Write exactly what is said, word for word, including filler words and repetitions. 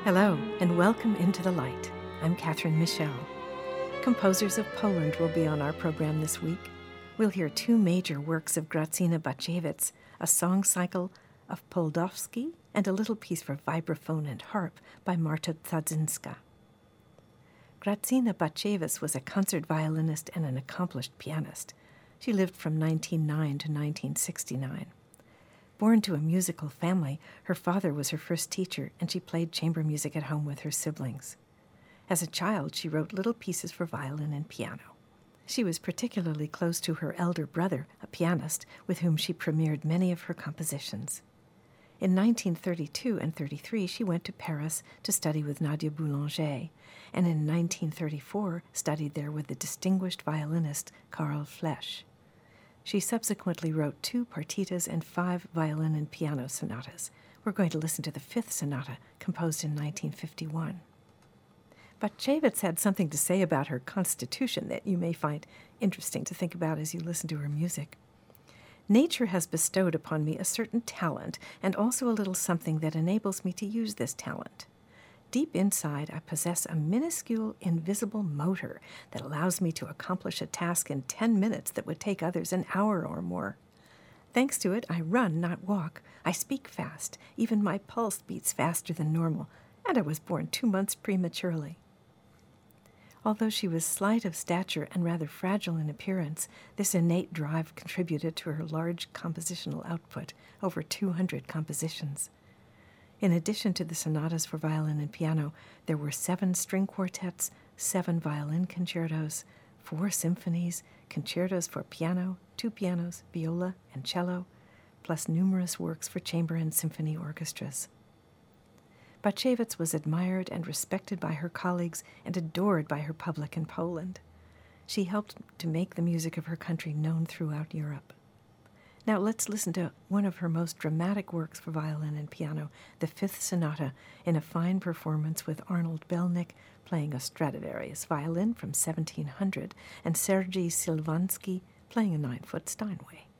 Hello, and welcome into the light. I'm Catherine Michel. Composers of Poland will be on our program this week. We'll hear two major works of Grażyna Baczewicz, a song cycle of Poldowski, and a little piece for vibraphone and harp by Marta Tadzinska. Grażyna Baczewicz was a concert violinist and an accomplished pianist. She lived from nineteen oh nine to nineteen sixty-nine. Born to a musical family, her father was her first teacher, and she played chamber music at home with her siblings. As a child, she wrote little pieces for violin and piano. She was particularly close to her elder brother, a pianist, with whom she premiered many of her compositions. In nineteen thirty-two and thirty-three, she went to Paris to study with Nadia Boulanger, and in nineteen thirty-four studied there with the distinguished violinist Karl Flesch. She subsequently wrote two partitas and five violin and piano sonatas. We're going to listen to the fifth sonata, composed in nineteen fifty-one. Baczewicz had something to say about her constitution that you may find interesting to think about as you listen to her music. Nature has bestowed upon me a certain talent and also a little something that enables me to use this talent. Deep inside, I possess a minuscule, invisible motor that allows me to accomplish a task in ten minutes that would take others an hour or more. Thanks to it, I run, not walk. I speak fast. Even my pulse beats faster than normal, and I was born two months prematurely. Although she was slight of stature and rather fragile in appearance, this innate drive contributed to her large compositional output, over two hundred compositions. In addition to the sonatas for violin and piano, there were seven string quartets, seven violin concertos, four symphonies, concertos for piano, two pianos, viola, and cello, plus numerous works for chamber and symphony orchestras. Baczewicz was admired and respected by her colleagues and adored by her public in Poland. She helped to make the music of her country known throughout Europe. Now let's listen to one of her most dramatic works for violin and piano, the Fifth Sonata, in a fine performance with Arnold Belnik playing a Stradivarius violin from seventeen hundred and Sergei Sylvansky playing a nine-foot Steinway.